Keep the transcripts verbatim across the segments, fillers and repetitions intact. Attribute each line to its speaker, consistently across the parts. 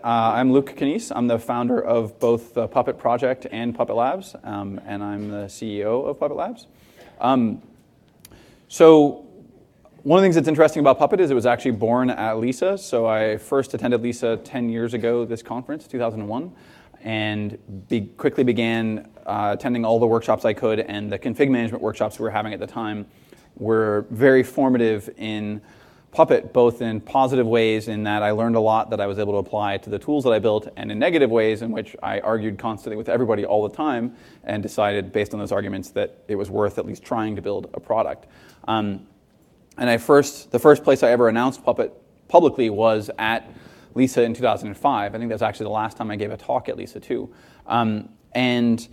Speaker 1: Uh, I'm Luke Kanies. I'm the founder of both the Puppet Project and Puppet Labs, um, and I'm the C E O of Puppet Labs. Um, so one of the things that's interesting about Puppet is it was actually born at Lisa. So I first attended Lisa ten years ago, this conference, two thousand one, and be, quickly began uh, attending all the workshops I could, and the config management workshops we were having at the time were very formative in Puppet, both in positive ways in that I learned a lot that I was able to apply to the tools that I built, and in negative ways in which I argued constantly with everybody all the time and decided based on those arguments that it was worth at least trying to build a product. Um, and I first, the first place I ever announced Puppet publicly was at Lisa in two thousand five. I think that's actually the last time I gave a talk at Lisa too. Um, and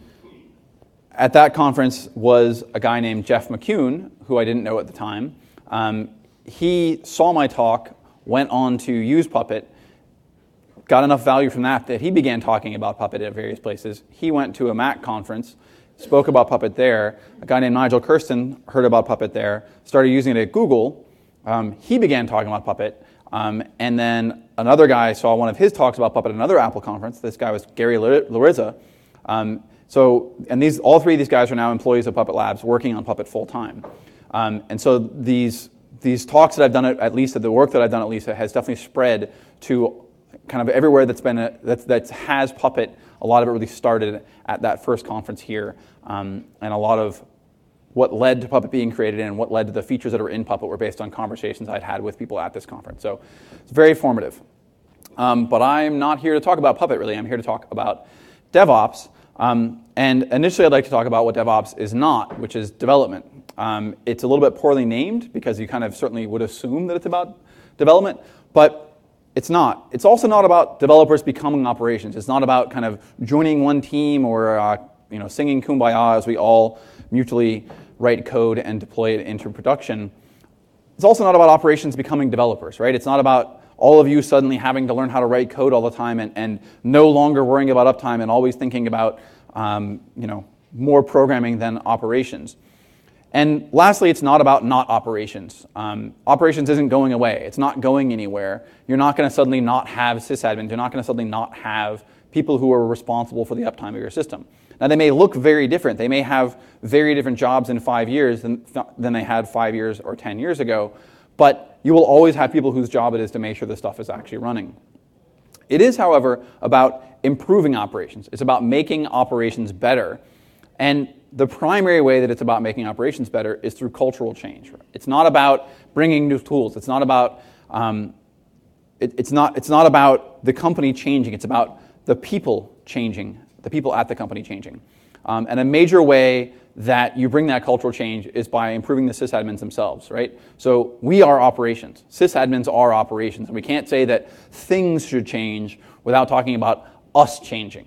Speaker 1: at that conference was a guy named Jeff McCune, who I didn't know at the time. Um, He saw my talk, went on to use Puppet, got enough value from that that he began talking about Puppet at various places. He went to a Mac conference, spoke about Puppet there. A guy named Nigel Kirsten heard about Puppet there, started using it at Google. Um, he began talking about Puppet. Um, and then another guy saw one of his talks about Puppet at another Apple conference. This guy was Gary Larizza. Um, so, and these, all three of these guys are now employees of Puppet Labs working on Puppet full time. Um, and so these These talks that I've done at, at Lisa, the work that I've done at Lisa has definitely spread to kind of everywhere that's been a, that that has Puppet. A lot of it really started at that first conference here, um, and a lot of what led to Puppet being created and what led to the features that are in Puppet were based on conversations I'd had with people at this conference. So it's very formative. Um, but I'm not here to talk about Puppet really. I'm here to talk about DevOps. Um, and initially, I'd like to talk about what DevOps is not, which is development. Um, it's a little bit poorly named because you kind of certainly would assume that it's about development, but it's not. It's also not about developers becoming operations. It's not about kind of joining one team or uh, you know singing Kumbaya as we all mutually write code and deploy it into production. It's also not about operations becoming developers, right? It's not about all of you suddenly having to learn how to write code all the time and, and no longer worrying about uptime and always thinking about um, you know more programming than operations. And lastly, it's not about not operations. Um, operations isn't going away. It's not going anywhere. You're not going to suddenly not have sysadmins. You're not going to suddenly not have people who are responsible for the uptime of your system. Now, they may look very different. They may have very different jobs in five years than, than they had five years or ten years ago, but you will always have people whose job it is to make sure the stuff is actually running. It is, however, about improving operations. It's about making operations better. And the primary way that it's about making operations better is through cultural change. It's not about bringing new tools. It's not about um, it, it's not it's not about the company changing. It's about the people changing, the people at the company changing. Um, and a major way that you bring that cultural change is by improving the sysadmins themselves, right? So we are operations. Sysadmins are operations, and we can't say that things should change without talking about us changing.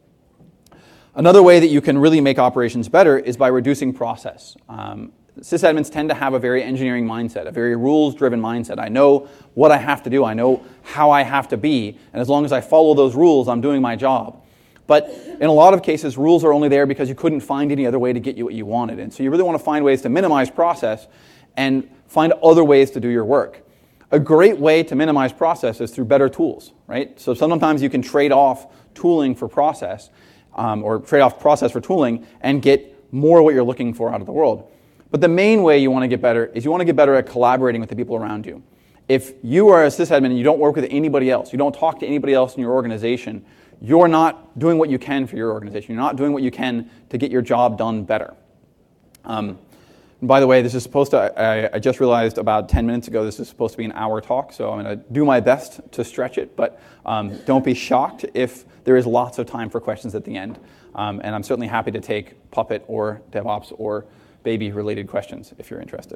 Speaker 1: Another way that you can really make operations better is by reducing process. Um, sysadmins tend to have a very engineering mindset, a very rules-driven mindset. I know what I have to do. I know how I have to be. And as long as I follow those rules, I'm doing my job. But in a lot of cases, rules are only there because you couldn't find any other way to get you what you wanted. And so you really want to find ways to minimize process and find other ways to do your work. A great way to minimize process is through better tools, right? So sometimes you can trade off tooling for process. Um, or trade off process for tooling and get more what you're looking for out of the world. But the main way you want to get better is you want to get better at collaborating with the people around you. If you are a sysadmin and you don't work with anybody else, you don't talk to anybody else in your organization, you're not doing what you can for your organization. You're not doing what you can to get your job done better. Um, and by the way, this is supposed to, I, I just realized about ten minutes ago, this is supposed to be an hour talk, so I'm going to do my best to stretch it, but um, don't be shocked if there is lots of time for questions at the end. Um, and I'm certainly happy to take Puppet or DevOps or Baby-related questions if you're interested.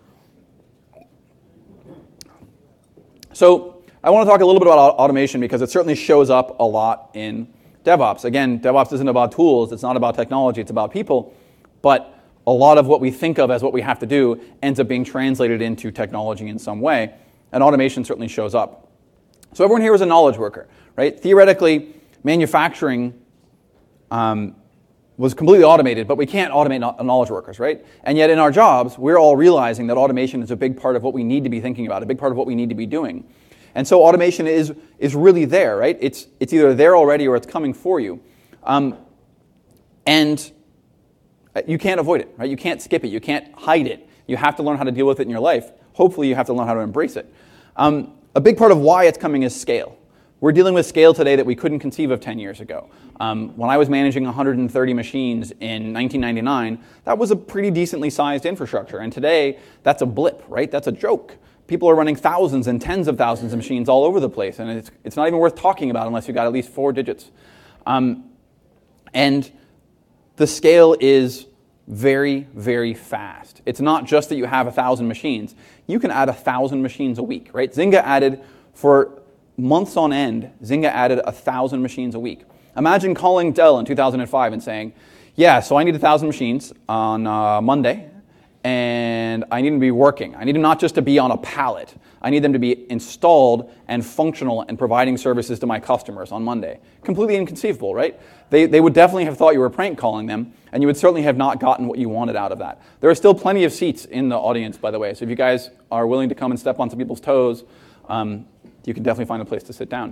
Speaker 1: So I want to talk a little bit about automation because it certainly shows up a lot in DevOps. Again, DevOps isn't about tools. It's not about technology. It's about people. But a lot of what we think of as what we have to do ends up being translated into technology in some way. And automation certainly shows up. So everyone here is a knowledge worker, right? Theoretically, manufacturing um, was completely automated, but we can't automate knowledge workers, right? And yet in our jobs, we're all realizing that automation is a big part of what we need to be thinking about, a big part of what we need to be doing. And so automation is, is really there, right? It's, it's either there already or it's coming for you. Um, and you can't avoid it, right? You can't skip it. You can't hide it. You have to learn how to deal with it in your life. Hopefully you have to learn how to embrace it. Um, a big part of why it's coming is scale. We're dealing with scale today that we couldn't conceive of ten years ago. Um, when I was managing one hundred thirty machines in nineteen ninety-nine, that was a pretty decently sized infrastructure. And today, that's a blip, right? That's a joke. People are running thousands and tens of thousands of machines all over the place, and it's, it's not even worth talking about unless you've got at least four digits. Um, and the scale is very, very fast. It's not just that you have a thousand machines. You can add a thousand machines a week, right? Zynga added, for months on end, Zynga added a thousand machines a week. Imagine calling Dell in two thousand five and saying, yeah, so I need a thousand machines on uh, Monday, and I need them to be working. I need them not just to be on a pallet. I need them to be installed and functional and providing services to my customers on Monday. Completely inconceivable, right? They, they would definitely have thought you were prank calling them, and you would certainly have not gotten what you wanted out of that. There are still plenty of seats in the audience, by the way, so if you guys are willing to come and step on some people's toes, um, you can definitely find a place to sit down.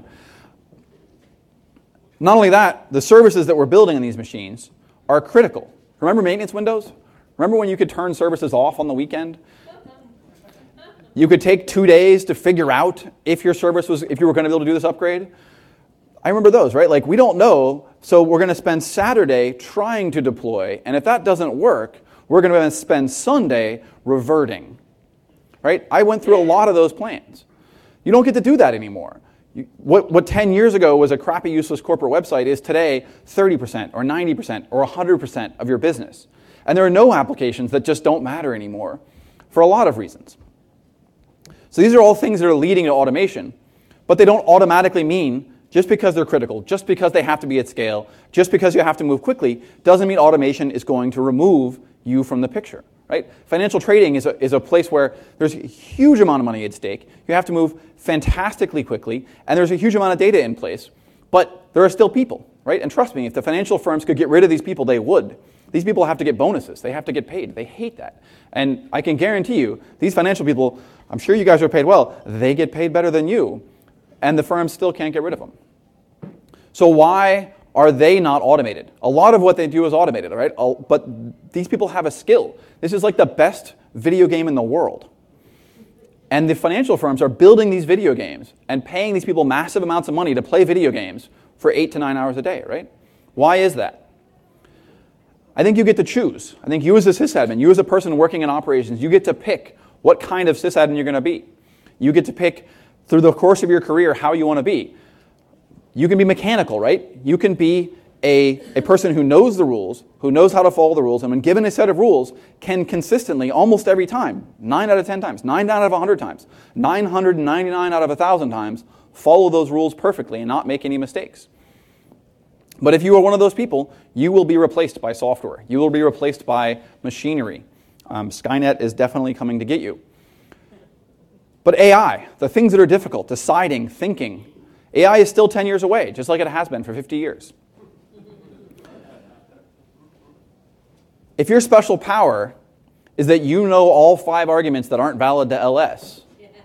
Speaker 1: Not only that, the services that we're building on these machines are critical. Remember maintenance windows? Remember when you could turn services off on the weekend? You could take two days to figure out if your service was, if you were going to be able to do this upgrade. I remember those, right? Like, we don't know, so we're going to spend Saturday trying to deploy, and if that doesn't work, we're going to spend Sunday reverting, right? I went through a lot of those plans. You don't get to do that anymore. You, what, what ten years ago was a crappy, useless corporate website is today thirty percent or ninety percent or one hundred percent of your business. And there are no applications that just don't matter anymore for a lot of reasons. So these are all things that are leading to automation, but they don't automatically mean just because they're critical, just because they have to be at scale, just because you have to move quickly, doesn't mean automation is going to remove you from the picture. Right? Financial trading is a, is a place where there's a huge amount of money at stake. You have to move fantastically quickly, and there's a huge amount of data in place. But there are still people, right? And trust me, if the financial firms could get rid of these people, they would. These people have to get bonuses. They have to get paid. They hate that. And I can guarantee you, these financial people, I'm sure you guys are paid well, they get paid better than you, and the firms still can't get rid of them. So why are they not automated? A lot of what they do is automated, right? But these people have a skill. This is like the best video game in the world. And the financial firms are building these video games and paying these people massive amounts of money to play video games for eight to nine hours a day, right? Why is that? I think you get to choose. I think you as a sysadmin, you as a person working in operations, you get to pick what kind of sysadmin you're going to be. You get to pick through the course of your career how you want to be. You can be mechanical, right? You can be a, a person who knows the rules, who knows how to follow the rules, and when given a set of rules, can consistently, almost every time, nine out of ten times, nine out of one hundred times, nine hundred ninety-nine out of one thousand times, follow those rules perfectly and not make any mistakes. But if you are one of those people, you will be replaced by software. You will be replaced by machinery. Um, Skynet is definitely coming to get you. But A I, the things that are difficult, deciding, thinking, A I is still ten years away, just like it has been for fifty years. If your special power is that you know all five arguments that aren't valid to L S,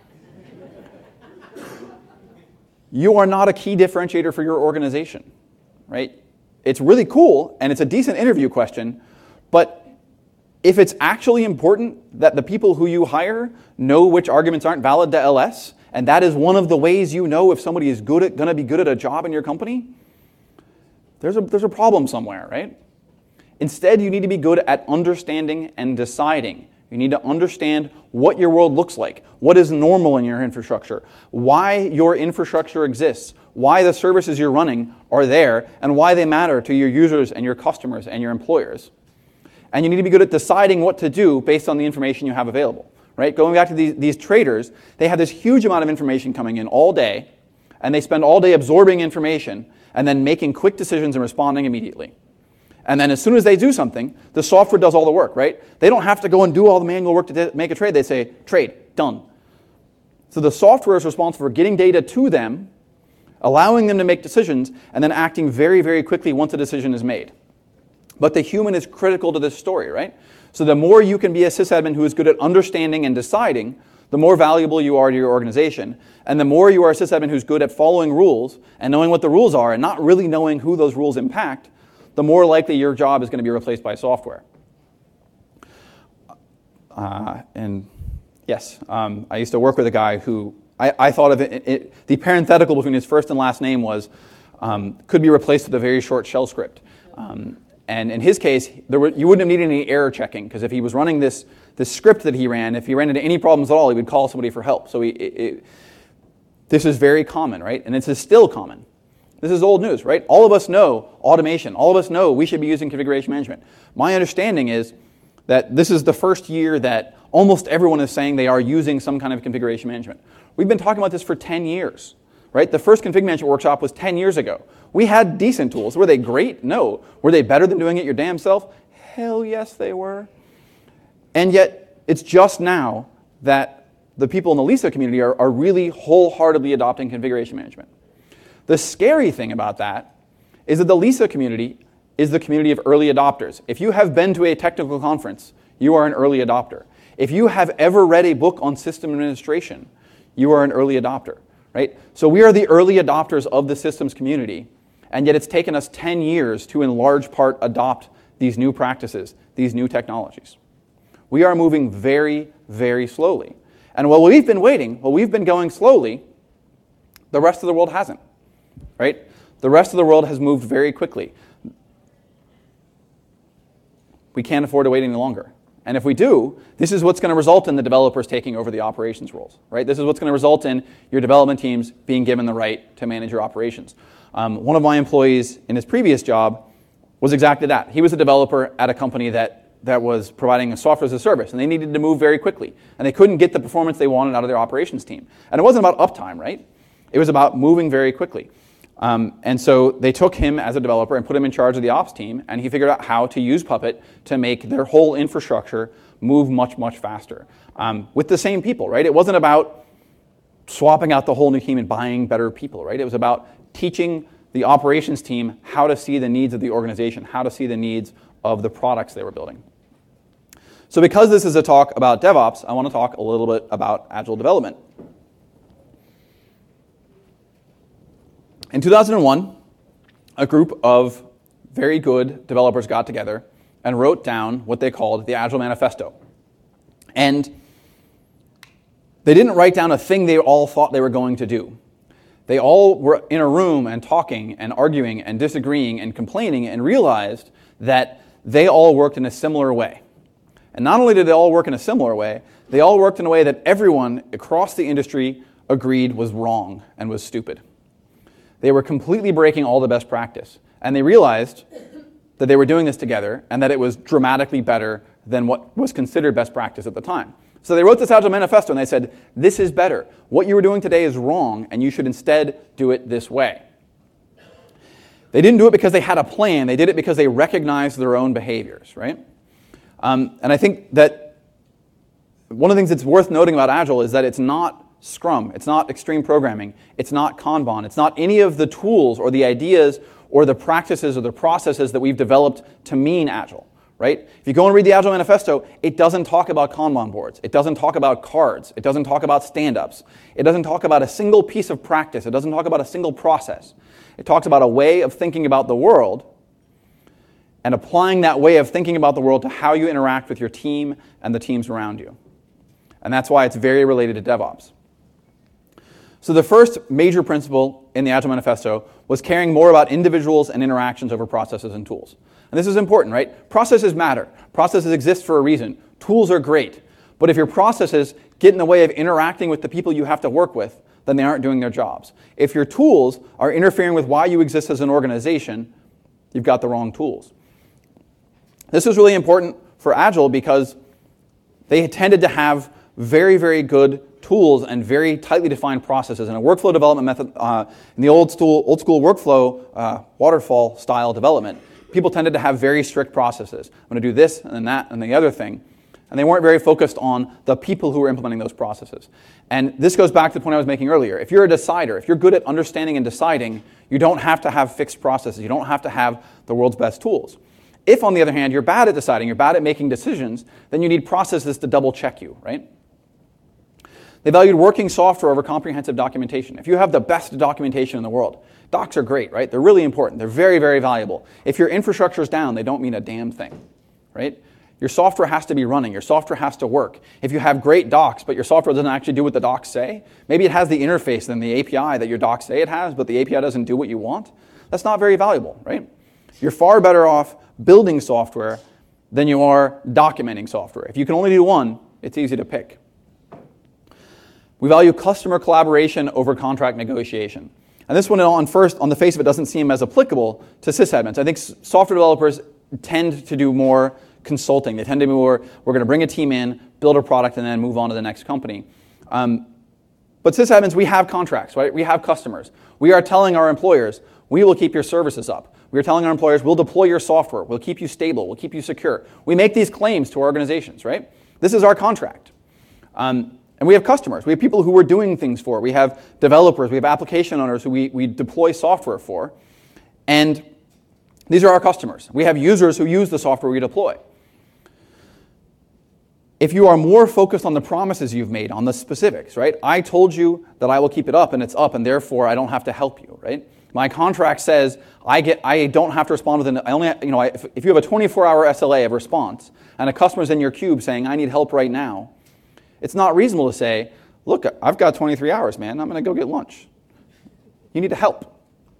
Speaker 1: you are not a key differentiator for your organization, right? It's really cool, and it's a decent interview question, but if it's actually important that the people who you hire know which arguments aren't valid to L S, and that is one of the ways you know if somebody is good at, going to be good at a job in your company, there's a, there's a problem somewhere, right? Instead, you need to be good at understanding and deciding. You need to understand what your world looks like, what is normal in your infrastructure, why your infrastructure exists, why the services you're running are there, and why they matter to your users and your customers and your employers. And you need to be good at deciding what to do based on the information you have available. Right? Going back to these, these traders, they have this huge amount of information coming in all day, and they spend all day absorbing information and then making quick decisions and responding immediately. And then as soon as they do something, the software does all the work, right? They don't have to go and do all the manual work to make a trade. They say, trade, done. So the software is responsible for getting data to them, allowing them to make decisions, and then acting very, very quickly once a decision is made. But the human is critical to this story, right? So the more you can be a sysadmin who is good at understanding and deciding, the more valuable you are to your organization. And the more you are a sysadmin who's good at following rules and knowing what the rules are and not really knowing who those rules impact, the more likely your job is going to be replaced by software. Uh, and yes, um, I used to work with a guy who, I, I thought of it, it, it, the parenthetical between his first and last name was, um, could be replaced with a very short shell script. Um, and in his case, there were, you wouldn't have needed any error checking, because if he was running this, this script that he ran, if he ran into any problems at all, he would call somebody for help. So he, it, it, this is very common, right? And this is still common. This is old news, right? All of us know automation. All of us know we should be using configuration management. My understanding is that this is the first year that almost everyone is saying they are using some kind of configuration management. We've been talking about this for ten years, right? The first config management workshop was ten years ago. We had decent tools. Were they great? No. Were they better than doing it your damn self? Hell yes, they were. And yet, it's just now that the people in the Lisa community are, are really wholeheartedly adopting configuration management. The scary thing about that is that the Lisa community is the community of early adopters. If you have been to a technical conference, you are an early adopter. If you have ever read a book on system administration, you are an early adopter, right? So we are the early adopters of the systems community, and yet it's taken us ten years to in large part adopt these new practices, these new technologies. We are moving very, very slowly. And while we've been waiting, while we've been going slowly, the rest of the world hasn't, right? The rest of the world has moved very quickly. We can't afford to wait any longer. And if we do, this is what's going to result in the developers taking over the operations roles, right? This is what's going to result in your development teams being given the right to manage your operations. Um, one of my employees in his previous job was exactly that. He was a developer at a company that, that was providing a software as a service, and they needed to move very quickly. And they couldn't get the performance they wanted out of their operations team. And it wasn't about uptime, right? It was about moving very quickly. Um, and so they took him as a developer and put him in charge of the ops team, and he figured out how to use Puppet to make their whole infrastructure move much, much faster um, with the same people, right? It wasn't about swapping out the whole new team and buying better people, right? It was about teaching the operations team how to see the needs of the organization, how to see the needs of the products they were building. So because this is a talk about DevOps, I want to talk a little bit about agile development. In two thousand one, a group of very good developers got together and wrote down what they called the Agile Manifesto. And they didn't write down a thing they all thought they were going to do. They all were in a room and talking and arguing and disagreeing and complaining and realized that they all worked in a similar way. And not only did they all work in a similar way, they all worked in a way that everyone across the industry agreed was wrong and was stupid. They were completely breaking all the best practice. And they realized that they were doing this together and that it was dramatically better than what was considered best practice at the time. So they wrote this Agile Manifesto and they said, this is better. What you were doing today is wrong and you should instead do it this way. They didn't do it because they had a plan. They did it because they recognized their own behaviors, right? Um, and I think that one of the things that's worth noting about Agile is that it's not Scrum, it's not extreme programming, it's not Kanban, it's not any of the tools or the ideas or the practices or the processes that we've developed to mean Agile, right? If you go and read the Agile Manifesto, it doesn't talk about Kanban boards, it doesn't talk about cards, it doesn't talk about stand-ups, it doesn't talk about a single piece of practice, it doesn't talk about a single process. It talks about a way of thinking about the world and applying that way of thinking about the world to how you interact with your team and the teams around you. And that's why it's very related to DevOps. So the first major principle in the Agile Manifesto was caring more about individuals and interactions over processes and tools. And this is important, right? Processes matter. Processes exist for a reason. Tools are great. But if your processes get in the way of interacting with the people you have to work with, then they aren't doing their jobs. If your tools are interfering with why you exist as an organization, you've got the wrong tools. This is really important for Agile because they tended to have very, very good tools and very tightly defined processes. In a workflow development method, uh, in the old school, old school workflow uh, waterfall style development, people tended to have very strict processes. I'm going to do this and then that and the other thing. And they weren't very focused on the people who were implementing those processes. And this goes back to the point I was making earlier. If you're a decider, if you're good at understanding and deciding, you don't have to have fixed processes. You don't have to have the world's best tools. If, on the other hand, you're bad at deciding, you're bad at making decisions, then you need processes to double check you, right? They valued working software over comprehensive documentation. If you have the best documentation in the world, docs are great, right? They're really important. They're very, very valuable. If your infrastructure is down, they don't mean a damn thing, right? Your software has to be running. Your software has to work. If you have great docs, but your software doesn't actually do what the docs say, maybe it has the interface and the A P I that your docs say it has, but the A P I doesn't do what you want, that's not very valuable, right? You're far better off building software than you are documenting software. If you can only do one, it's easy to pick. We value customer collaboration over contract negotiation. And this one on first, on the face of it, doesn't seem as applicable to sysadmins. I think software developers tend to do more consulting. They tend to be more, we're going to bring a team in, build a product, and then move on to the next company. Um, but sysadmins, we have contracts, right? We have customers. We are telling our employers, we will keep your services up. We are telling our employers, we'll deploy your software. We'll keep you stable. We'll keep you secure. We make these claims to our organizations, right? This is our contract. Um, and we have customers. We have people who we're doing things for. We have developers. We have application owners who we, we deploy software for. And these are our customers. We have users who use the software we deploy. If you are more focused on the promises you've made, on the specifics, right? I told you that I will keep it up, and it's up, and therefore I don't have to help you, right? My contract says I get I don't have to respond within. I only you know I, if, if you have a twenty-four hour S L A of response, and a customer's in your cube saying I need help right now, it's not reasonable to say, look, I've got twenty-three hours, man. I'm going to go get lunch. You need to help.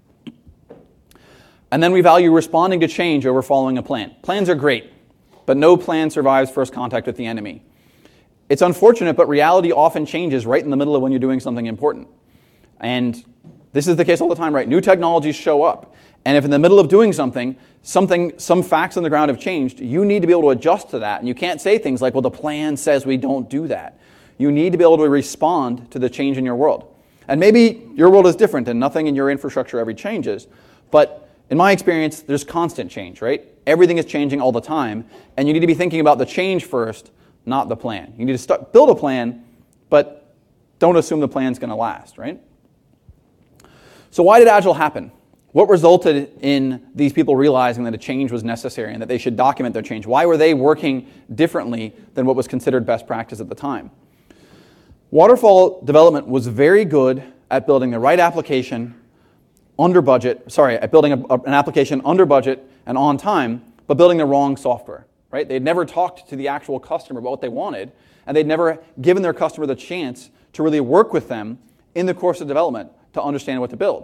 Speaker 1: And then we value responding to change over following a plan. Plans are great, but no plan survives first contact with the enemy. It's unfortunate, but reality often changes right in the middle of when you're doing something important. And this is the case all the time, right? New technologies show up. And if in the middle of doing something, something, some facts on the ground have changed, you need to be able to adjust to that. And you can't say things like, well, the plan says we don't do that. You need to be able to respond to the change in your world. And maybe your world is different and nothing in your infrastructure ever changes. But in my experience, there's constant change, right? Everything is changing all the time. And you need to be thinking about the change first, not the plan. You need to start, build a plan, but don't assume the plan's going to last, right? So why did Agile happen? What resulted in these people realizing that a change was necessary and that they should document their change? Why were they working differently than what was considered best practice at the time? Waterfall development was very good at building the right application under budget, sorry, at building a, an application under budget and on time, but building the wrong software, right? They'd never talked to the actual customer about what they wanted, and they'd never given their customer the chance to really work with them in the course of development to understand what to build.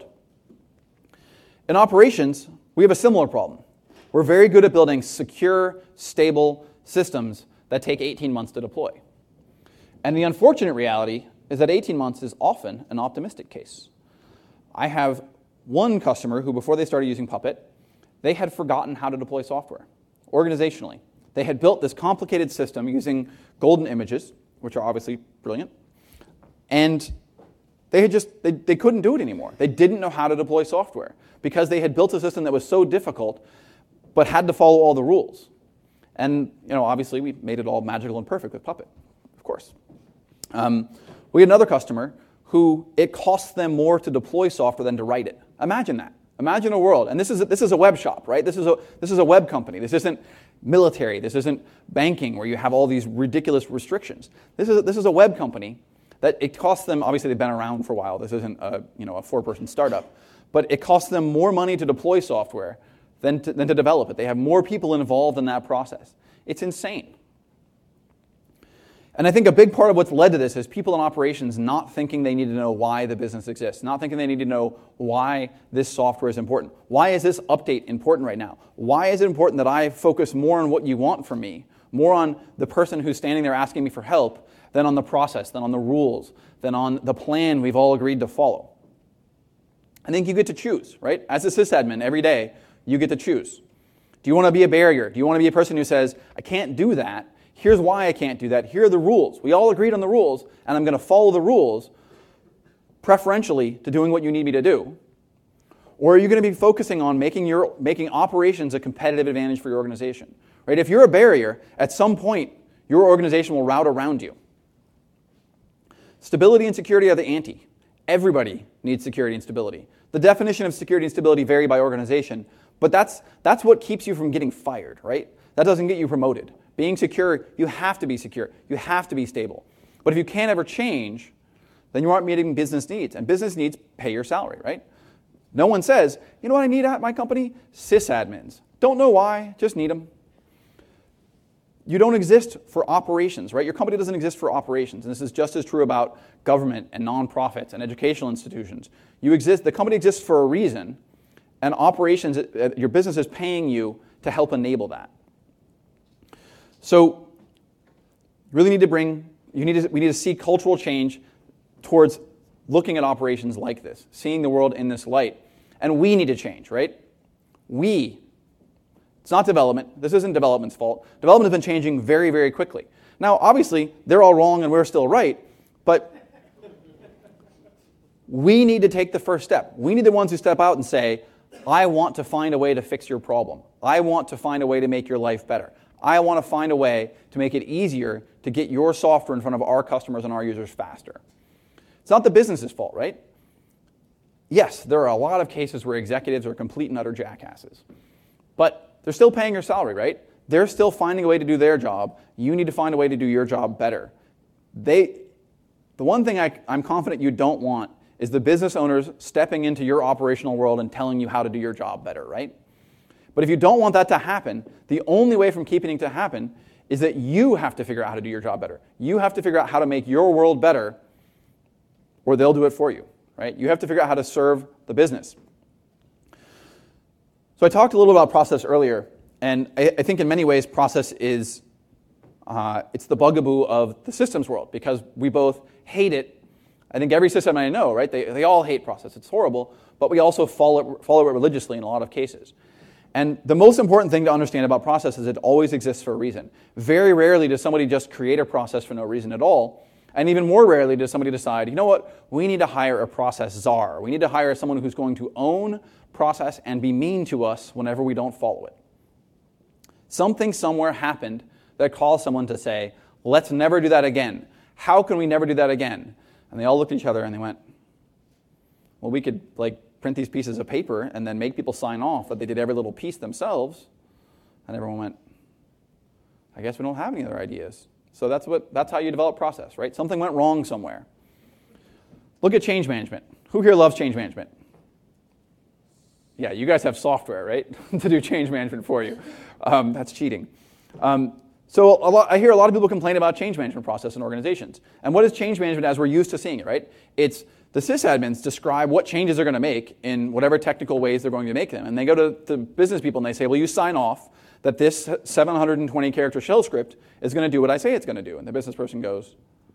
Speaker 1: In operations, we have a similar problem. We're very good at building secure, stable systems that take eighteen months to deploy. And the unfortunate reality is that eighteen months is often an optimistic case. I have one customer who, before they started using Puppet, they had forgotten how to deploy software organizationally. They had built this complicated system using golden images, which are obviously brilliant, and They had just they, they couldn't do it anymore. They didn't know how to deploy software because they had built a system that was so difficult, but had to follow all the rules. And you know, obviously, we made it all magical and perfect with Puppet, of course. Um, we had another customer who it costs them more to deploy software than to write it. Imagine that. Imagine a world, and this is a, this is a web shop, right? This is a this is a web company. This isn't military. This isn't banking where you have all these ridiculous restrictions. This is this is a web company that it costs them. Obviously, they've been around for a while. This isn't a you know a four-person startup, but it costs them more money to deploy software than to, than to develop it. They have more people involved in that process. It's insane. And I think a big part of what's led to this is people in operations not thinking they need to know why the business exists, not thinking they need to know why this software is important. Why is this update important right now? Why is it important that I focus more on what you want from me, more on the person who's standing there asking me for help, than on the process, than on the rules, than on the plan we've all agreed to follow? I think you get to choose, right? As a sysadmin, every day, you get to choose. Do you want to be a barrier? Do you want to be a person who says, I can't do that? Here's why I can't do that. Here are the rules. We all agreed on the rules, and I'm going to follow the rules preferentially to doing what you need me to do. Or are you going to be focusing on making your making operations a competitive advantage for your organization? Right? If you're a barrier, at some point, your organization will route around you. Stability and security are the ante. Everybody needs security and stability. The definition of security and stability vary by organization, but that's that's what keeps you from getting fired, right? That doesn't get you promoted. Being secure, you have to be secure. You have to be stable. But if you can't ever change, then you aren't meeting business needs. And business needs pay your salary, right? No one says, you know what I need at my company? Sysadmins. Don't know why, just need them. You don't exist for operations, right? Your company doesn't exist for operations. And this is just as true about government and nonprofits and educational institutions. You exist, the company exists for a reason, and operations, your business is paying you to help enable that. So you really need to bring, you need to, we need to see cultural change towards looking at operations like this, seeing the world in this light. And we need to change, right? We. It's not development. This isn't development's fault. Development has been changing very, very quickly. Now, obviously, they're all wrong and we're still right, but we need to take the first step. We need the ones who step out and say, I want to find a way to fix your problem. I want to find a way to make your life better. I want to find a way to make it easier to get your software in front of our customers and our users faster. It's not the business's fault, right? Yes, there are a lot of cases where executives are complete and utter jackasses. But they're still paying your salary, right? They're still finding a way to do their job. You need to find a way to do your job better. They, the one thing I, I'm confident you don't want is the business owners stepping into your operational world and telling you how to do your job better, right? But if you don't want that to happen, the only way from keeping it to happen is that you have to figure out how to do your job better. You have to figure out how to make your world better, or they'll do it for you, right? You have to figure out how to serve the business. So I talked a little about process earlier, and I, I think in many ways process is, uh, it's the bugaboo of the systems world, because we both hate it. I think every system I know, right, they, they all hate process. It's horrible, but we also follow it, follow it religiously in a lot of cases. And the most important thing to understand about process is it always exists for a reason. Very rarely does somebody just create a process for no reason at all. And even more rarely does somebody decide, you know what, we need to hire a process czar. We need to hire someone who's going to own process and be mean to us whenever we don't follow it. Something somewhere happened that caused someone to say, let's never do that again. How can we never do that again? And they all looked at each other and they went, well, we could like print these pieces of paper and then make people sign off that they did every little piece themselves. And everyone went, I guess we don't have any other ideas. So that's what that's how you develop process, right? Something went wrong somewhere. Look at change management. Who here loves change management? Yeah, you guys have software, right, to do change management for you. Um, that's cheating. Um, so a lot, I hear a lot of people complain about change management process in organizations. And what is change management as we're used to seeing it, right? It's the sysadmins describe what changes they're going to make in whatever technical ways they're going to make them. And they go to the business people and they say, well, you sign off that this seven hundred twenty character shell script is going to do what I say it's going to do. And the business person goes,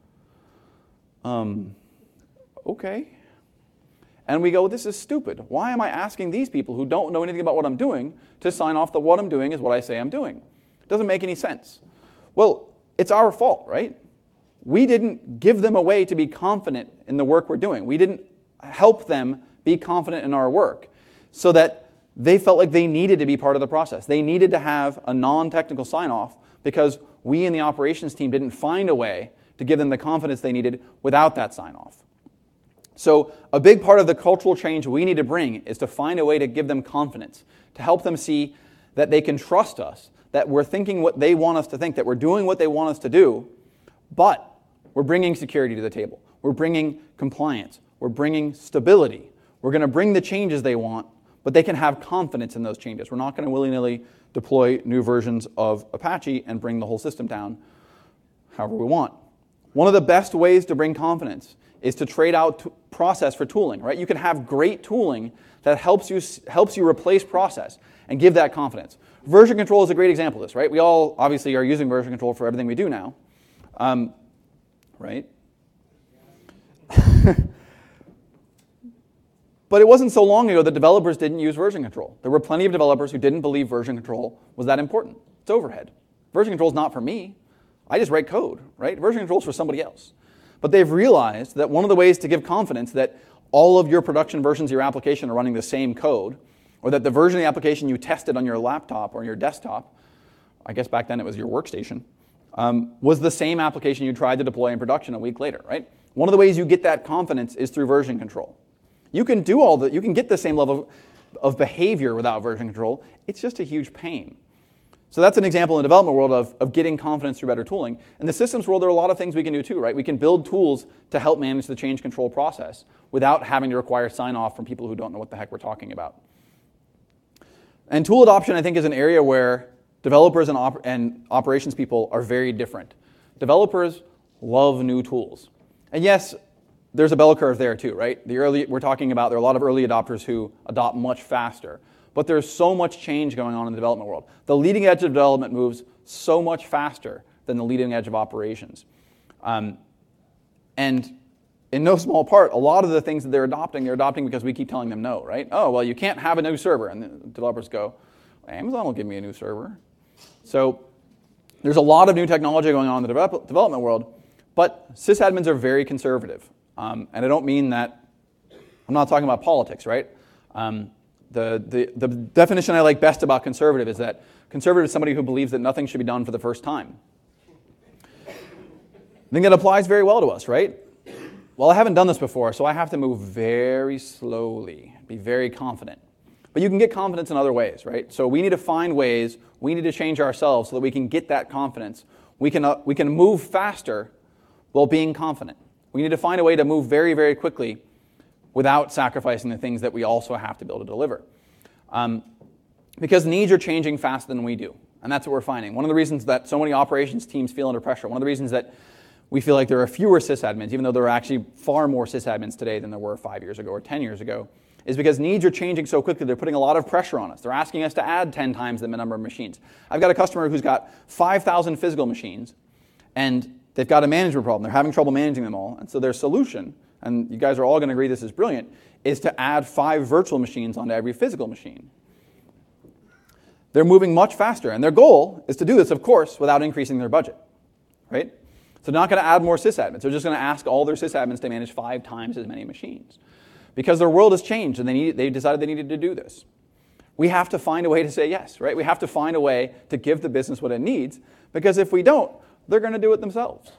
Speaker 1: um, okay. And we go, this is stupid. Why am I asking these people who don't know anything about what I'm doing to sign off that what I'm doing is what I say I'm doing? It doesn't make any sense. Well, it's our fault, right? We didn't give them a way to be confident in the work we're doing. We didn't help them be confident in our work so that they felt like they needed to be part of the process. They needed to have a non-technical sign-off because we in the operations team didn't find a way to give them the confidence they needed without that sign-off. So a big part of the cultural change we need to bring is to find a way to give them confidence, to help them see that they can trust us, that we're thinking what they want us to think, that we're doing what they want us to do, but we're bringing security to the table. We're bringing compliance. We're bringing stability. We're going to bring the changes they want, but they can have confidence in those changes. We're not going to willy-nilly deploy new versions of Apache and bring the whole system down however we want. One of the best ways to bring confidence is to trade out t- process for tooling, right? You can have great tooling that helps you helps you replace process and give that confidence. Version control is a great example of this, right? We all obviously are using version control for everything we do now, um, right? But it wasn't so long ago that developers didn't use version control. There were plenty of developers who didn't believe version control was that important. It's overhead. Version control is not for me. I just write code, right? Version control is for somebody else. But they've realized that one of the ways to give confidence that all of your production versions of your application are running the same code, or that the version of the application you tested on your laptop or your desktop, I guess back then it was your workstation, um, was the same application you tried to deploy in production a week later, right? One of the ways you get that confidence is through version control. You can do all that, you can get the same level of behavior without version control. It's just a huge pain. So that's an example in the development world of, of getting confidence through better tooling. In the systems world, there are a lot of things we can do too, right? We can build tools to help manage the change control process without having to require sign-off from people who don't know what the heck we're talking about. And tool adoption, I think, is an area where developers and, op- and operations people are very different. Developers love new tools. And yes, there's a bell curve there too, right? The early, we're talking about there are a lot of early adopters who adopt much faster. But there's so much change going on in the development world. The leading edge of development moves so much faster than the leading edge of operations. Um, and in no small part, a lot of the things that they're adopting, they're adopting because we keep telling them no, right? Oh, well, you can't have a new server. And the developers go, Amazon will give me a new server. So there's a lot of new technology going on in the develop- development world, but sysadmins are very conservative. Um, and I don't mean that, I'm not talking about politics, right? Um, The, the, the definition I like best about conservative is that conservative is somebody who believes that nothing should be done for the first time. I think that applies very well to us, right? Well, I haven't done this before, so I have to move very slowly, be very confident. But you can get confidence in other ways, right? So we need to find ways, we need to change ourselves so that we can get that confidence. We can, uh, we can move faster while being confident. We need to find a way to move very, very quickly without sacrificing the things that we also have to be able to deliver. Um, because needs are changing faster than we do, and that's what we're finding. One of the reasons that so many operations teams feel under pressure, one of the reasons that we feel like there are fewer sysadmins, even though there are actually far more sysadmins today than there were five years ago or ten years ago, is because needs are changing so quickly, they're putting a lot of pressure on us. They're asking us to add ten times the number of machines. I've got a customer who's got five thousand physical machines, and they've got a management problem. They're having trouble managing them all, and so their solution, and you guys are all going to agree this is brilliant, is to add five virtual machines onto every physical machine. They're moving much faster, and their goal is to do this, of course, without increasing their budget, right? So they're not going to add more sysadmins. They're just going to ask all their sysadmins to manage five times as many machines because their world has changed, and they need, they decided they needed to do this. We have to find a way to say yes, right? We have to find a way to give the business what it needs, because if we don't, they're going to do it themselves.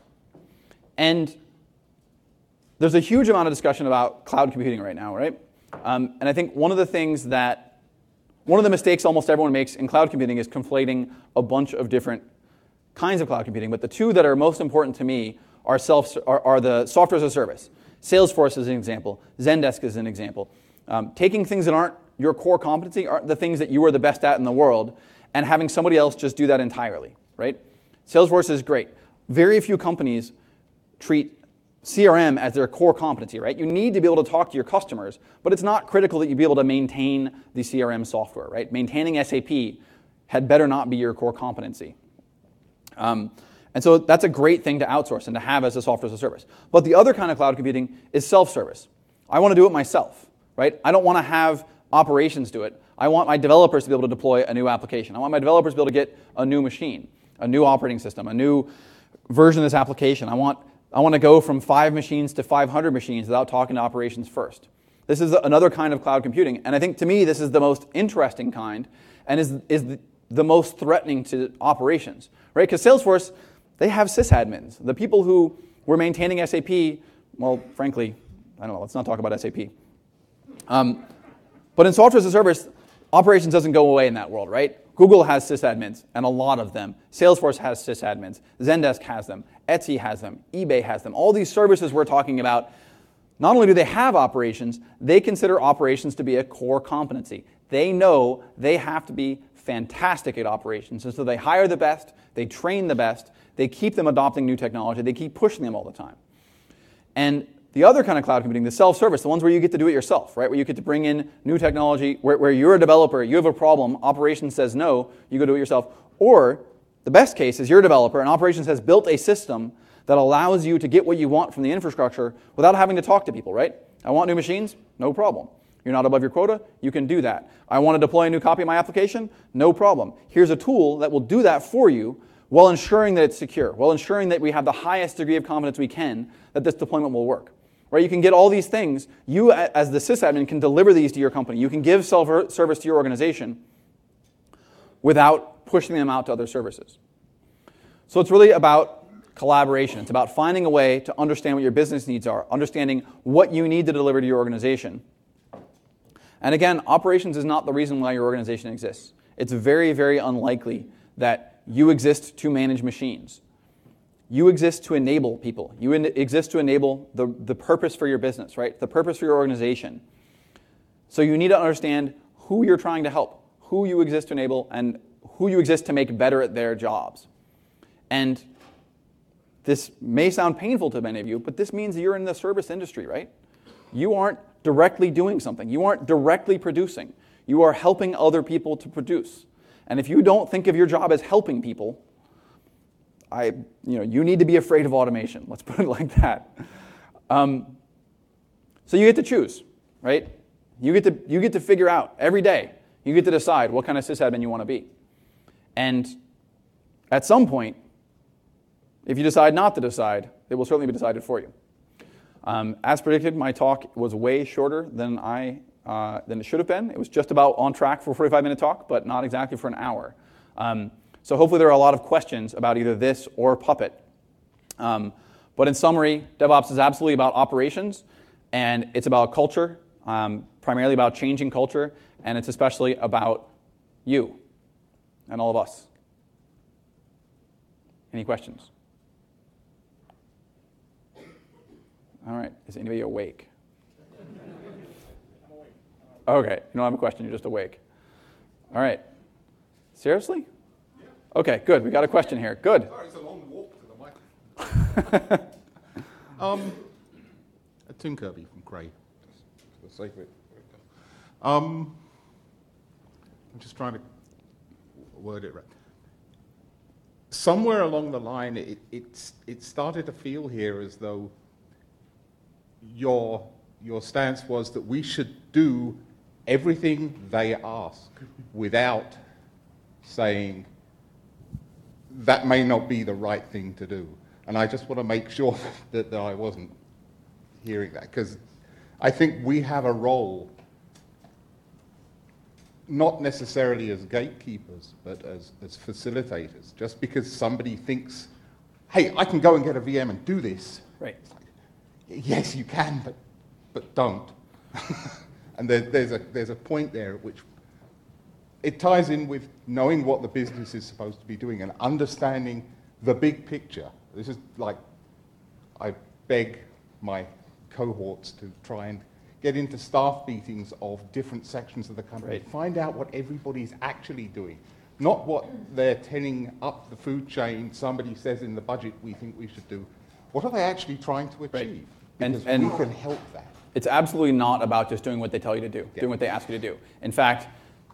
Speaker 1: And there's a huge amount of discussion about cloud computing right now, right? Um, and I think one of the things that, one of the mistakes almost everyone makes in cloud computing is conflating a bunch of different kinds of cloud computing. But the two that are most important to me are, self, are, are the software as a service. Salesforce is an example. Zendesk is an example. Um, taking things that aren't your core competency, aren't the things that you are the best at in the world, and having somebody else just do that entirely, right? Salesforce is great. Very few companies treat C R M as their core competency, right? You need to be able to talk to your customers, but it's not critical that you be able to maintain the C R M software, right? Maintaining S A P had better not be your core competency. Um, and so that's a great thing to outsource and to have as a software as a service. But the other kind of cloud computing is self-service. I want to do it myself, right? I don't want to have operations do it. I want my developers to be able to deploy a new application. I want my developers to be able to get a new machine, a new operating system, a new version of this application. I want I want to go from five machines to five hundred machines without talking to operations first. This is another kind of cloud computing. And I think, to me, this is the most interesting kind and is, is the, the most threatening to operations, right? Because Salesforce, they have sysadmins. The people who were maintaining S A P, well, frankly, I don't know, let's not talk about S A P. Um, but in software as a service, operations doesn't go away in that world, right? Google has sysadmins, and a lot of them. Salesforce has sysadmins. Zendesk has them. Etsy has them. eBay has them. All these services we're talking about, not only do they have operations, they consider operations to be a core competency. They know they have to be fantastic at operations, and so they hire the best, they train the best, they keep them adopting new technology, they keep pushing them all the time. And the other kind of cloud computing, the self-service, the ones where you get to do it yourself, right? Where you get to bring in new technology, where, where you're a developer, you have a problem, operations says no, you go do it yourself. Or the best case is you're a developer and operations has built a system that allows you to get what you want from the infrastructure without having to talk to people, right? I want new machines? No problem. You're not above your quota? You can do that. I want to deploy a new copy of my application? No problem. Here's a tool that will do that for you while ensuring that it's secure, while ensuring that we have the highest degree of confidence we can that this deployment will work. Right? You can get all these things. You, as the sysadmin, can deliver these to your company. You can give self-service to your organization without pushing them out to other services. So it's really about collaboration. It's about finding a way to understand what your business needs are, understanding what you need to deliver to your organization. And again, operations is not the reason why your organization exists. It's very, very unlikely that you exist to manage machines. You exist to enable people. You in- exist to enable the, the purpose for your business, right? The purpose for your organization. So you need to understand who you're trying to help, who you exist to enable, and who you exist to make better at their jobs. And this may sound painful to many of you, but this means you're in the service industry, right? You aren't directly doing something. You aren't directly producing. You are helping other people to produce. And if you don't think of your job as helping people, I, you know, you need to be afraid of automation. Let's put it like that. Um, so you get to choose, right? You get to you get to figure out every day. You get to decide what kind of sysadmin you want to be. And at some point, if you decide not to decide, it will certainly be decided for you. Um, as predicted, my talk was way shorter than I uh, than it should have been. It was just about on track for a forty-five minute talk, but not exactly for an hour. Um, so hopefully there are a lot of questions about either this or Puppet. Um, but in summary, DevOps is absolutely about operations, and it's about culture, um, primarily about changing culture, and it's especially about you and all of us. Any questions? All right. Is anybody awake? Okay. You don't have a question. You're just awake. All right. Seriously? Yeah. Okay, good. We got a question here. Good.
Speaker 2: Sorry, it's a long walk to the microphone. um, Tim Kirby from Cray. Just for the sake of it. Um, I'm just trying to word it right. Somewhere along the line, it, it, it started to feel here as though your, your stance was that we should do everything they ask without saying that may not be the right thing to do. And I just want to make sure that, that I wasn't hearing that, because I think we have a role, not necessarily as gatekeepers, but as, as facilitators. Just because somebody thinks, hey, I can go and get a V M and do this.
Speaker 1: Right.
Speaker 2: Yes, you can, but but don't. And there, there's a there's a point there at which it ties in with knowing what the business is supposed to be doing and understanding the big picture. This is like, I beg my cohorts to try and get into staff meetings of different sections of the company.
Speaker 1: Right.
Speaker 2: Find out what everybody's actually doing, not what they're telling up the food chain. Somebody says in the budget we think we should do. What are they actually trying to achieve?
Speaker 1: Right.
Speaker 2: Because
Speaker 1: and, and
Speaker 2: we can help that.
Speaker 1: It's absolutely not about just doing what they tell you to do, yeah. doing what they ask you to do. In fact,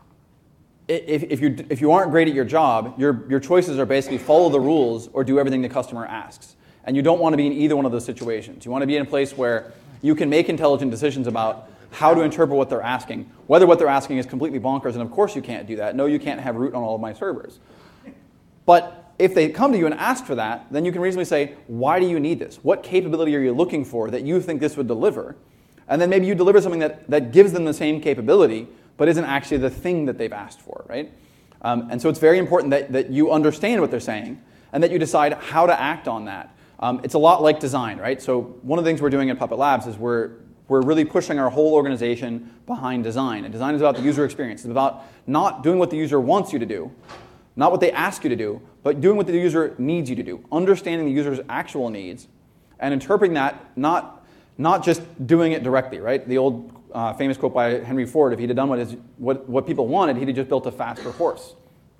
Speaker 1: if, if, you if you aren't great at your job, your, your choices are basically follow the rules or do everything the customer asks. And you don't want to be in either one of those situations. You want to be in a place where you can make intelligent decisions about how to interpret what they're asking, whether what they're asking is completely bonkers, and of course you can't do that. No, you can't have root on all of my servers. But if they come to you and ask for that, then you can reasonably say, why do you need this? What capability are you looking for that you think this would deliver? And then maybe you deliver something that, that gives them the same capability, but isn't actually the thing that they've asked for, right? Um, and so it's very important that, that you understand what they're saying and that you decide how to act on that. Um, it's a lot like design, right? So one of the things we're doing at Puppet Labs is we're, we're really pushing our whole organization behind design. And design is about the user experience. It's about not doing what the user wants you to do, not what they ask you to do, but doing what the user needs you to do, understanding the user's actual needs, and interpreting that, not, not just doing it directly, right? The old uh, famous quote by Henry Ford, if he'd have done what, his, what, what people wanted, he'd have just built a faster horse.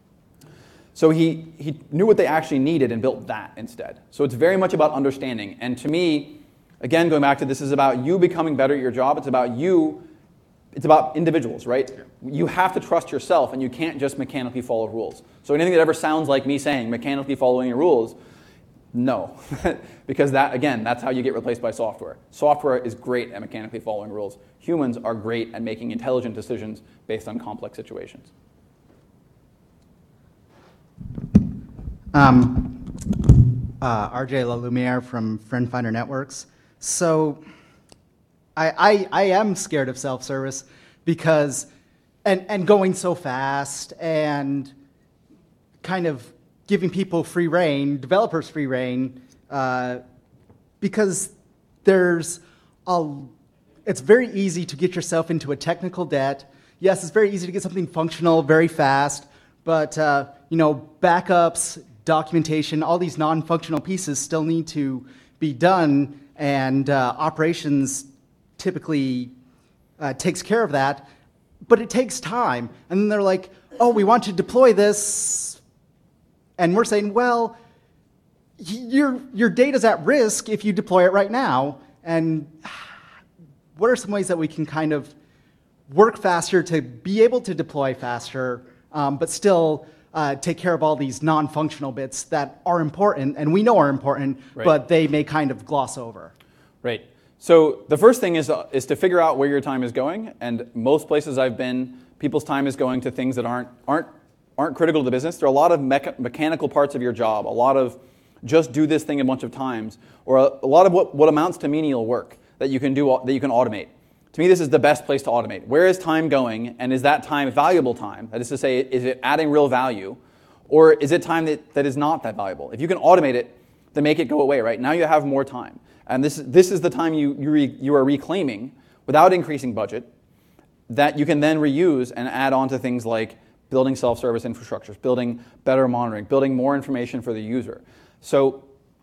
Speaker 1: So he, he knew what they actually needed and built that instead. So it's very much about understanding. And to me, again, going back to this is about you becoming better at your job. It's about you, it's about individuals, right? Yeah. You have to trust yourself, and you can't just mechanically follow rules. So anything that ever sounds like me saying mechanically following your rules, no. Because that, again, that's how you get replaced by software. Software is great at mechanically following rules. Humans are great at making intelligent decisions based on complex situations.
Speaker 3: Um, uh, R J LaLumiere from Friend Finder Networks. So I, I, I am scared of self-service because, and, and going so fast and kind of giving people free reign, developers free reign, uh, because there's a, it's very easy to get yourself into a technical debt. Yes, it's very easy to get something functional very fast, but uh, you know, backups, documentation, all these non-functional pieces still need to be done, and uh, operations typically uh, takes care of that, but it takes time. And then they're like, oh, we want to deploy this, and we're saying, well, your your data's at risk if you deploy it right now. And what are some ways that we can kind of work faster to be able to deploy faster, um, but still uh, take care of all these non-functional bits that are important and we know are important,
Speaker 1: right.
Speaker 3: but they may kind of gloss over?
Speaker 1: Right. So the first thing is, uh, is to figure out where your time is going. And most places I've been, people's time is going to things that aren't aren't aren't critical to the business. There are a lot of mecha- mechanical parts of your job, a lot of just do this thing a bunch of times, or a, a lot of what, what amounts to menial work that you can do, that you can automate. To me, this is the best place to automate. Where is time going, and is that time valuable time? That is to say, is it adding real value, or is it time that, that is not that valuable? If you can automate it, then make it go away, right? Now you have more time. And this, this is the time you, you, re, you are reclaiming without increasing budget that you can then reuse and add on to things like building self-service infrastructures, building better monitoring, building more information for the user. So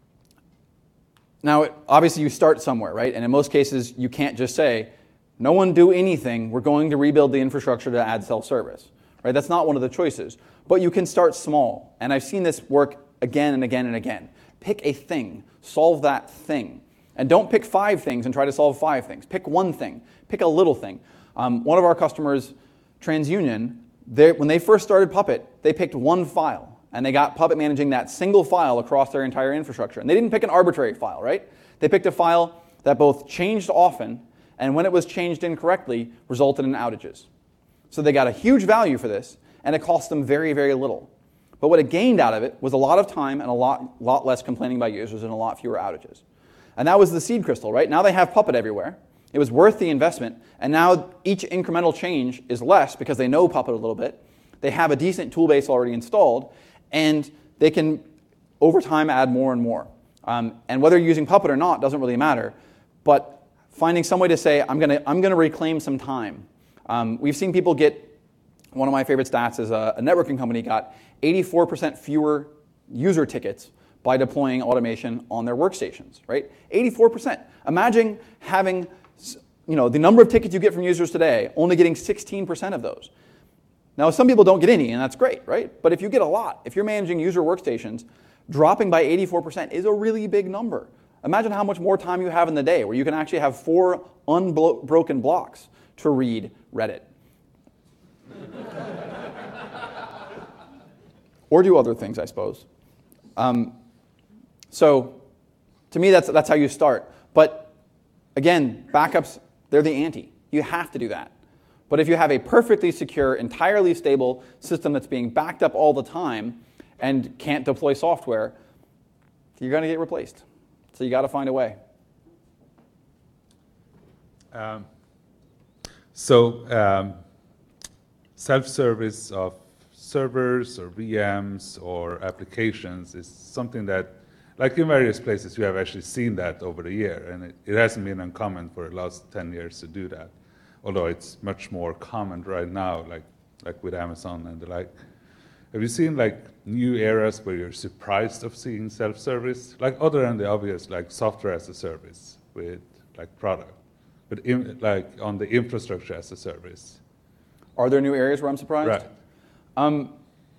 Speaker 1: now, obviously, you start somewhere, right? And in most cases, you can't just say, no one do anything, we're going to rebuild the infrastructure to add self-service, right? That's not one of the choices. But you can start small. And I've seen this work again and again and again. Pick a thing, solve that thing. And don't pick five things and try to solve five things. Pick one thing, pick a little thing. Um, one of our customers, TransUnion, they, when they first started Puppet, they picked one file. And they got Puppet managing that single file across their entire infrastructure. And they didn't pick an arbitrary file, right? They picked a file that both changed often, and when it was changed incorrectly, resulted in outages. So they got a huge value for this, and it cost them very, very little. But what it gained out of it was a lot of time and a lot, lot less complaining by users and a lot fewer outages. And that was the seed crystal, right? Now they have Puppet everywhere. It was worth the investment, and now each incremental change is less because they know Puppet a little bit. They have a decent tool base already installed, and they can, over time, add more and more. Um, and whether you're using Puppet or not doesn't really matter. But finding some way to say, I'm going to I'm going to reclaim some time. Um, we've seen people get, one of my favorite stats is a, a networking company got eighty-four percent fewer user tickets by deploying automation on their workstations, right? eighty-four percent. Imagine having, you know, the number of tickets you get from users today, only getting sixteen percent of those. Now, some people don't get any, and that's great, right? But if you get a lot, if you're managing user workstations, dropping by eighty-four percent is a really big number. Imagine how much more time you have in the day where you can actually have four unbroken blocks to read Reddit. Or do other things, I suppose. Um, so, to me, that's, that's how you start. But, again, backups, they're the ante. You have to do that. But if you have a perfectly secure, entirely stable system that's being backed up all the time and can't deploy software, you're going to get replaced. So you got to find a way.
Speaker 4: Um, so um, self-service of servers or V Ms or applications is something that, like in various places, you have actually seen that over the year. And it, it hasn't been uncommon for the last ten years to do that. Although it's much more common right now, like like with Amazon and the like. Have you seen like new eras where you're surprised of seeing self-service? Like other than the obvious, like software as a service with like product, but in, like on the infrastructure as a service.
Speaker 1: Are there new areas where I'm surprised?
Speaker 4: Right.
Speaker 1: Um,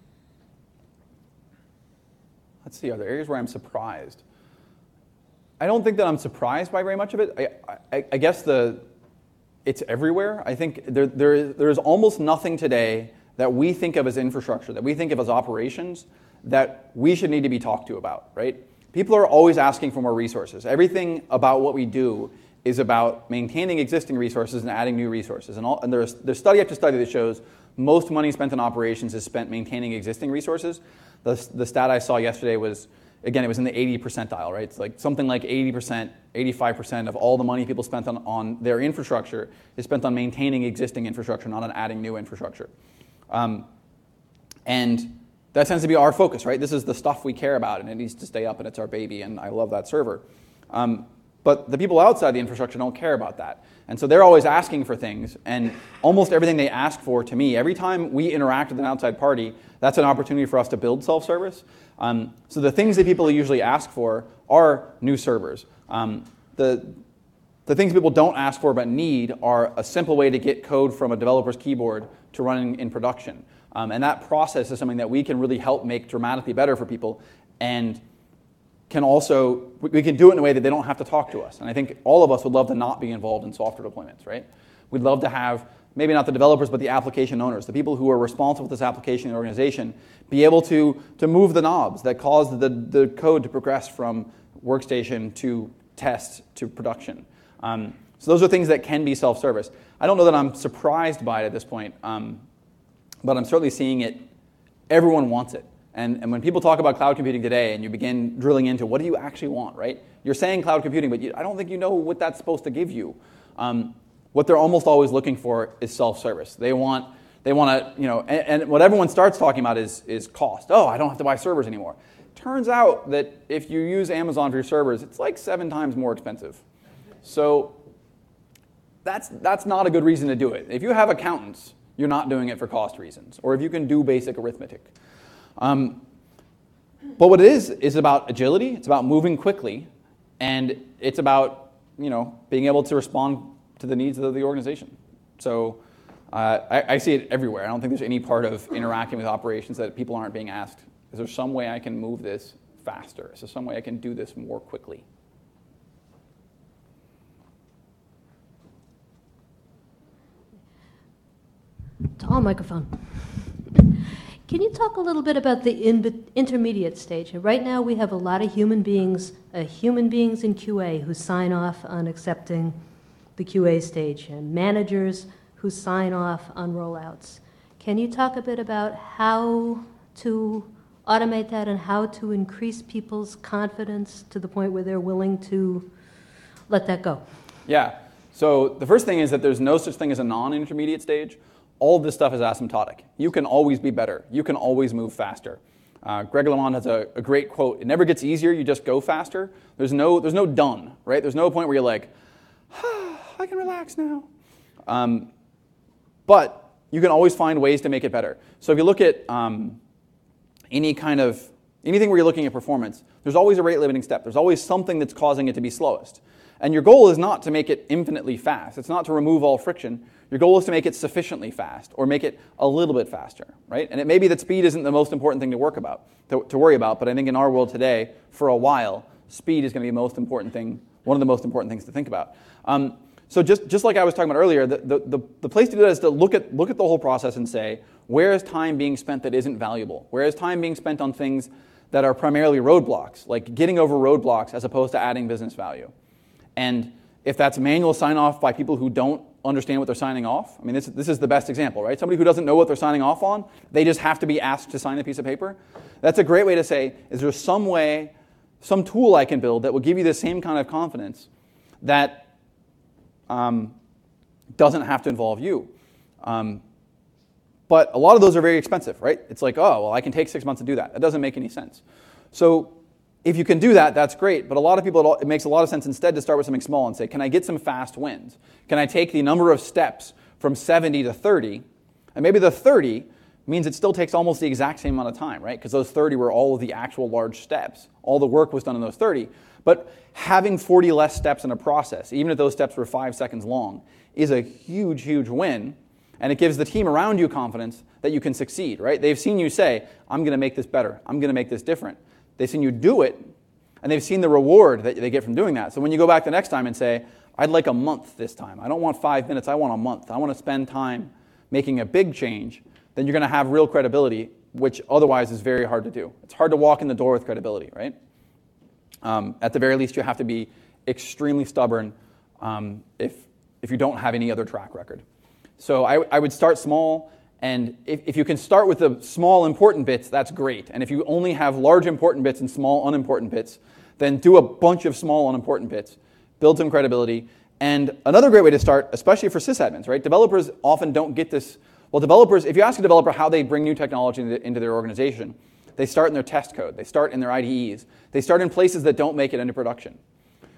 Speaker 1: let's see, are there areas where I'm surprised? I don't think that I'm surprised by very much of it. I, I, I guess the it's everywhere. I think there, there is, there is almost nothing today that we think of as infrastructure, that we think of as operations, that we should need to be talked to about, right? People are always asking for more resources. Everything about what we do is about maintaining existing resources and adding new resources. And, all, and there's, there's study after study that shows most money spent on operations is spent maintaining existing resources. The, the stat I saw yesterday was, again, it was in the eighty percentile, right? It's like something like eighty percent, eighty-five percent of all the money people spent on, on their infrastructure is spent on maintaining existing infrastructure, not on adding new infrastructure. Um, and that tends to be our focus, right? This is the stuff we care about, and it needs to stay up, and it's our baby, and I love that server. Um, But the people outside the infrastructure don't care about that. And so they're always asking for things, and almost everything they ask for, to me, every time we interact with an outside party, that's an opportunity for us to build self-service. Um, so the things that people usually ask for are new servers. Um, the, the things people don't ask for but need are a simple way to get code from a developer's keyboard to running in production. Um, and that process is something that we can really help make dramatically better for people, and can also, we can do it in a way that they don't have to talk to us. And I think all of us would love to not be involved in software deployments, right? We'd love to have, maybe not the developers, but the application owners, the people who are responsible for this application in the organization, be able to, to move the knobs that cause the, the code to progress from workstation to test to production. Um, so those are things that can be self-service. I don't know that I'm surprised by it at this point, um, but I'm certainly seeing it. Everyone wants it. And, and when people talk about cloud computing today and you begin drilling into what do you actually want, right? You're saying cloud computing, but you, I don't think you know what that's supposed to give you. Um, what they're almost always looking for is self-service. They want, they want to, you know, and, and what everyone starts talking about is, is cost. Oh, I don't have to buy servers anymore. Turns out that if you use Amazon for your servers, it's like seven times more expensive. So that's, that's not a good reason to do it. If you have accountants, you're not doing it for cost reasons, or if you can do basic arithmetic. Um, but what it is, is about agility, it's about moving quickly, and it's about, you know, being able to respond to the needs of the organization. So uh, I, I see it everywhere. I don't think there's any part of interacting with operations that people aren't being asked, is there some way I can move this faster? Is there some way I can do this more quickly?
Speaker 5: Tall microphone. Can you talk a little bit about the in intermediate stage? Right now we have a lot of human beings, uh, human beings in Q A who sign off on accepting the Q A stage, and managers who sign off on rollouts. Can you talk a bit about how to automate that and how to increase people's confidence to the point where they're willing to let that go?
Speaker 1: Yeah. So the first thing is that there's no such thing as a non-intermediate stage. All of this stuff is asymptotic. You can always be better. You can always move faster. Uh, Greg LeMond has a, a great quote. It never gets easier, you just go faster. There's no, there's no done, right? There's no point where you're like, ah, I can relax now. Um, but you can always find ways to make it better. So if you look at um, any kind of, anything where you're looking at performance, there's always a rate limiting step. There's always something that's causing it to be slowest. And your goal is not to make it infinitely fast. It's not to remove all friction. Your goal is to make it sufficiently fast, or make it a little bit faster, right? And it may be that speed isn't the most important thing to work about, to, to worry about, but I think in our world today, for a while, speed is going to be the most important thing, one of the most important things to think about. Um, so just, just like I was talking about earlier, the, the, the, the place to do that is to look at, look at the whole process and say, where is time being spent that isn't valuable? Where is time being spent on things that are primarily roadblocks, like getting over roadblocks as opposed to adding business value? And if that's manual sign-off by people who don't understand what they're signing off, I mean, this, this is the best example, right? Somebody who doesn't know what they're signing off on, they just have to be asked to sign a piece of paper. That's a great way to say, is there some way, some tool I can build that will give you the same kind of confidence that um, doesn't have to involve you? Um, but a lot of those are very expensive, right? It's like, oh, well, I can take six months to do that. That doesn't make any sense. So if you can do that, that's great. But a lot of people, it makes a lot of sense instead to start with something small and say, can I get some fast wins? Can I take the number of steps from seventy to thirty? And maybe the thirty means it still takes almost the exact same amount of time, right? Because those thirty were all of the actual large steps. All the work was done in those thirty. But having forty less steps in a process, even if those steps were five seconds long, is a huge, huge win. And it gives the team around you confidence that you can succeed, right? They've seen you say, I'm going to make this better. I'm going to make this different. They've seen you do it, and they've seen the reward that they get from doing that. So when you go back the next time and say, I'd like a month this time. I don't want five minutes. I want a month. I want to spend time making a big change. Then you're going to have real credibility, which otherwise is very hard to do. It's hard to walk in the door with credibility, right? Um, at the very least, you have to be extremely stubborn um, if, if you don't have any other track record. So I, I would start small. And if, if you can start with the small important bits, that's great. And if you only have large important bits and small unimportant bits, then do a bunch of small unimportant bits. Build some credibility. And another great way to start, especially for sysadmins, right? Developers often don't get this. Well, developers, if you ask a developer how they bring new technology into, into their organization, they start in their test code. They start in their I D Es. They start in places that don't make it into production.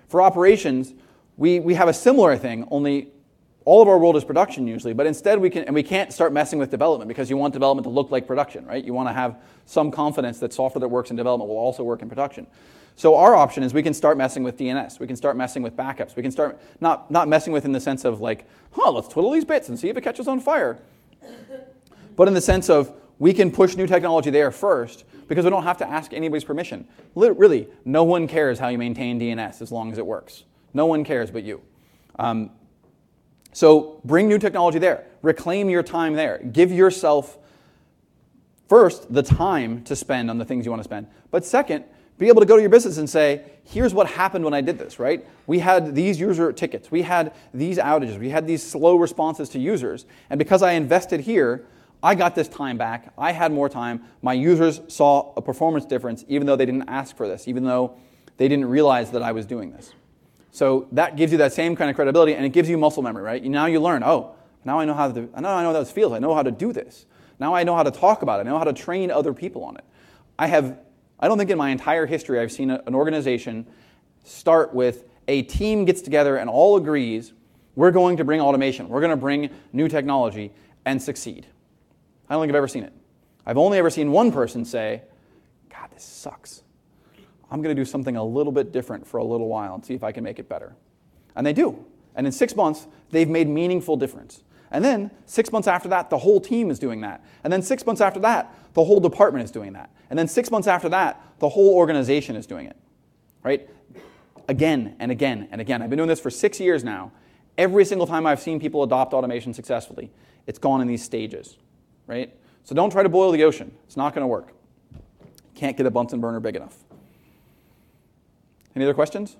Speaker 1: For operations, we, we have a similar thing, only all of our world is production usually, but instead we can, and we can't start messing with development because you want development to look like production, right? You want to have some confidence that software that works in development will also work in production. So our option is we can start messing with D N S. We can start messing with backups. We can start not, not messing with in the sense of like, huh, let's twiddle these bits and see if it catches on fire. But in the sense of we can push new technology there first because we don't have to ask anybody's permission. Really, no one cares how you maintain D N S as long as it works. No one cares but you. Um, so bring new technology there. Reclaim your time there. Give yourself, first, the time to spend on the things you want to spend. But second, be able to go to your business and say, here's what happened when I did this, right? We had these user tickets. We had these outages. We had these slow responses to users. And because I invested here, I got this time back. I had more time. My users saw a performance difference even though they didn't ask for this, even though they didn't realize that I was doing this. So that gives you that same kind of credibility, and it gives you muscle memory, right? Now you learn, oh, now I know how to, now I know how this feels. I know how to do this. Now I know how to talk about it. I know how to train other people on it. I have, I don't think in my entire history I've seen a, an organization start with a team gets together and all agrees, we're going to bring automation. We're going to bring new technology and succeed. I don't think I've ever seen it. I've only ever seen one person say, God, this sucks. I'm going to do something a little bit different for a little while and see if I can make it better. And they do. And in six months, they've made meaningful difference. And then six months after that, the whole team is doing that. And then six months after that, the whole department is doing that. And then six months after that, the whole organization is doing it. Right? Again and again and again. I've been doing this for six years now. Every single time I've seen people adopt automation successfully, it's gone in these stages. Right? So don't try to boil the ocean. It's not going to work. Can't get a Bunsen burner big enough. Any other questions?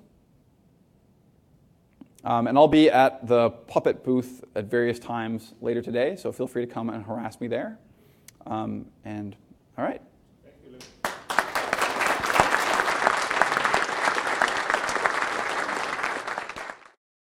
Speaker 1: Um, and I'll be at the Puppet booth at various times later today, so feel free to come and harass me there. Um, and all right.